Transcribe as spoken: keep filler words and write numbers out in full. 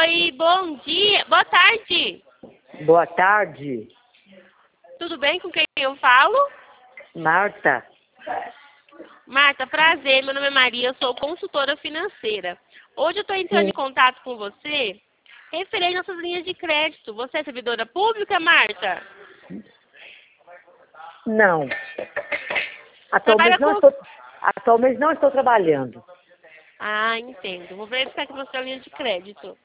Oi, bom dia, boa tarde. Boa tarde. Tudo bem com quem eu falo? Marta. Marta, prazer, meu nome é Maria, eu sou consultora financeira. Hoje eu estou entrando Sim. em contato com você referente às nossas linhas de crédito. Você é servidora pública, Marta? Não. Trabalha Atualmente não, com... estou, atualmente não estou trabalhando. Ah, entendo. Vou verificar aqui na sua linha de crédito.